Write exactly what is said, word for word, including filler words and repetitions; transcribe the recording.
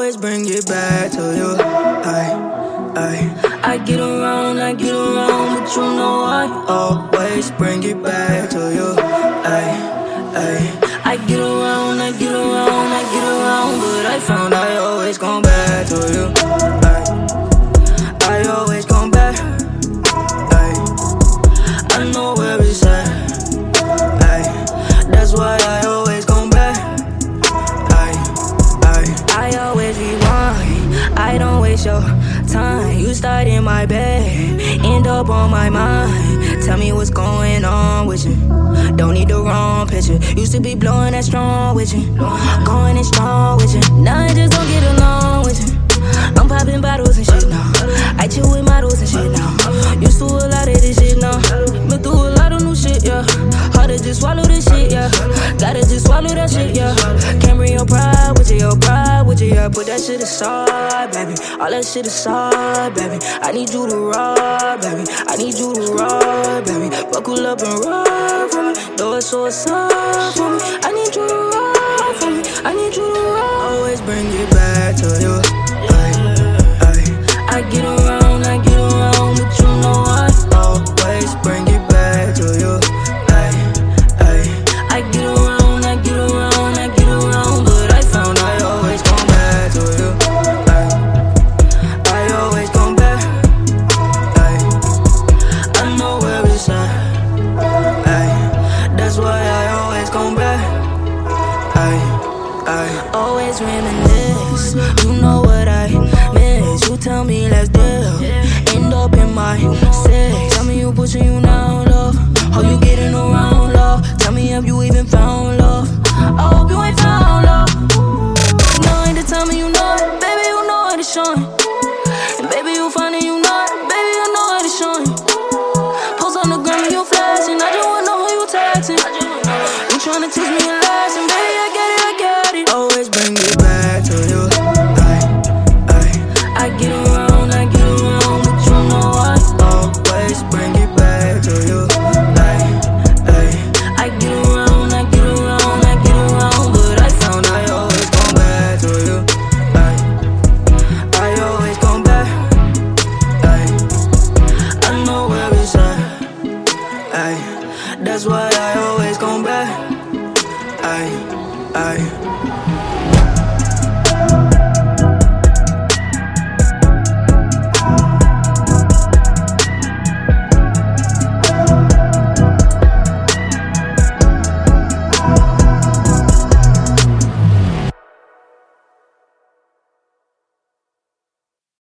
always bring it back to you. I, I, I get around, I get around, but you know I always bring it back to you. I, I, I get around, I get around, I get around, but I found I always come back to you. I, I always come back. I, I know where it's at. I, that's why I always come back. I, I, I always rewind. I don't waste your time. You start in my bed, end up on my mind. Tell me what's going on with you. Don't need the wrong picture. Used to be blowing that strong with you, going in strong with you. Now I just don't get along with you. I'm popping bottles and shit now. I chill with models and shit now. Used to a lot of this shit now. Been through a lot of new shit, yeah. Hard to just swallow this shit, yeah. Gotta just swallow that shit, yeah. Can't bring your pride with you, your pride with you, yeah. Put that shit aside, baby. All that shit aside, baby. I need you to ride, baby. I need you to ride, baby. Buckle up and ride for me. Throw it so aside for me. I need you to ride for me. I need you to ride. Always bring it back to you. I get around, I get around, but you know I always bring it back to you. I, I, I get around, I get around, I get around, but I found I always come back to you. I, I always come back. I, I know where it's at. I, that's why I always come back. I, I always reminisce. You know what I miss. You tell me let's deal. End up in my six. Tell me you pushing you now, love. How you getting around, love? Tell me if you even found love. I hope you ain't found love. You know ain't the time and you know it. Baby, you know it is showing. And baby, you finding you